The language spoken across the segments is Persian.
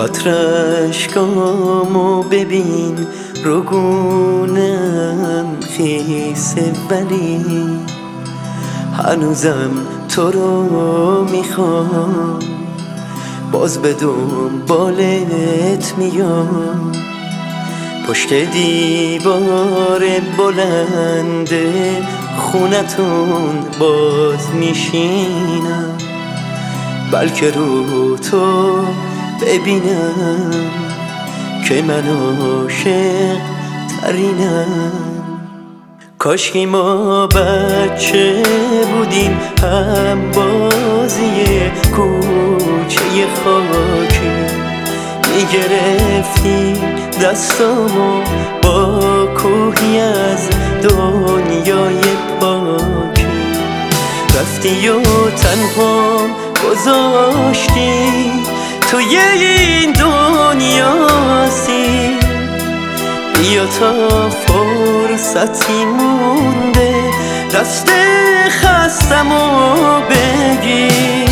آترشگامو ببین رگونم خیسه ولی هنوزم تو رو میخوام، باز به دنبالت میام. پشت دیوار بلند خونتون باز میشینم، بلکه رو تو ببینم که من عاشق ترینم. کاشکی ما بچه بودیم هم بازی کوچه خاکی، میگرفتی دستامو با کوهی از دنیای پاکی، رفتی و تنها گذاشتی توی این دنیاسی. بیا تا فرصتی مونده دست خستمو بگیر.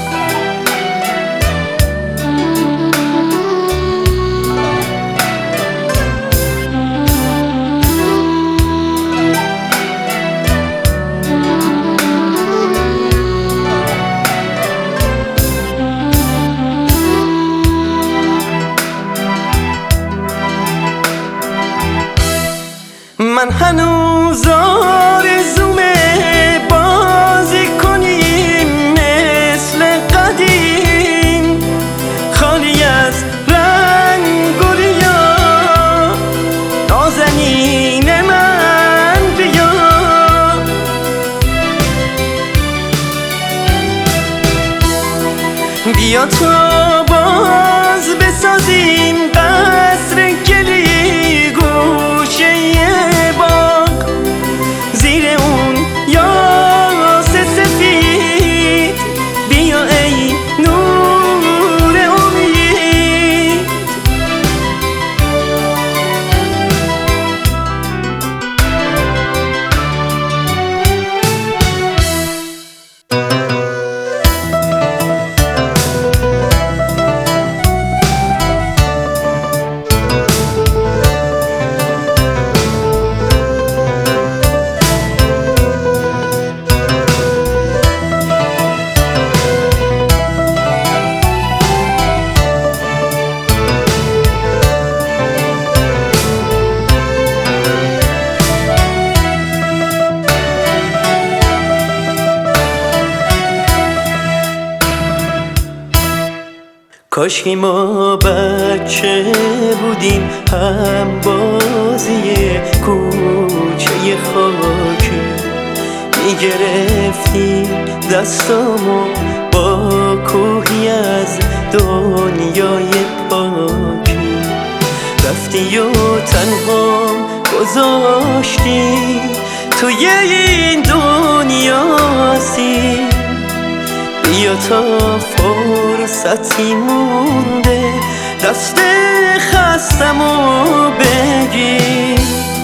من هنوز آرزومه بازی کنیم مثل قدیم، خالی از رنگ و ریا. نازنین من بیا، بیا تا باز بسازیم قصر گلی گوشه باغ، زیر اون یاس سفید بیا ای نور امید. کاشکی ما بچه بودیم هم بازی کوچه خاکی، میگرفتی دستامو با کوهی از دنیای پاکی، رفتی و تنها گذاشتی توی این دنیاسی. بیا تا فرصتی مونده دست خستمو بگیر.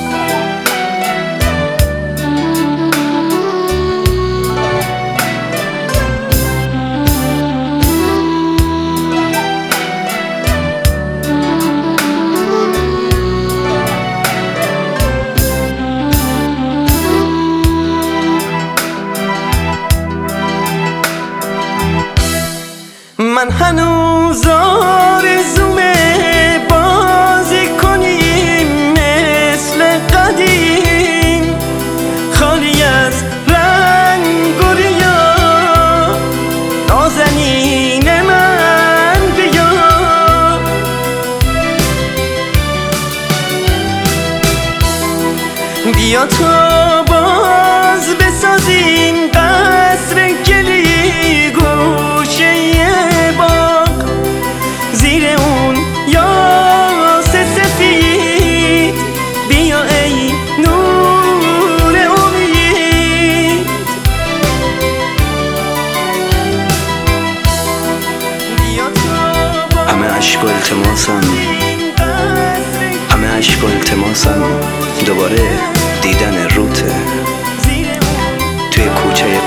من هنوز آرزومه بازی کنیم مثل قدیم، خالی از رنگ و ریا. نازنین من بیا، بیا تا باز بسازیم قصر گلی گوشه باغ، زیر اون یاس سفید بیا ای نور امید. همه عشق و التماسم دوباره دیدن روته توی کوچه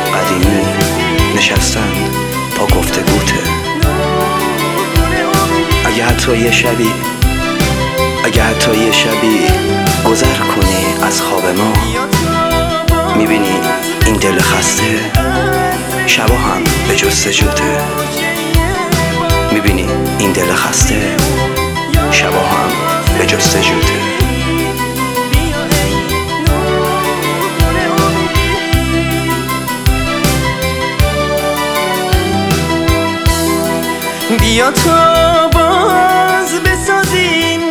حتی یه شبی، اگه حتی یه شبی گذر کنی از خواب ما، میبینی این دل خسته شبا هم به جستجوته. میبینی این دل خسته شبا هم به جستجوته. بیا تا باز بسازیم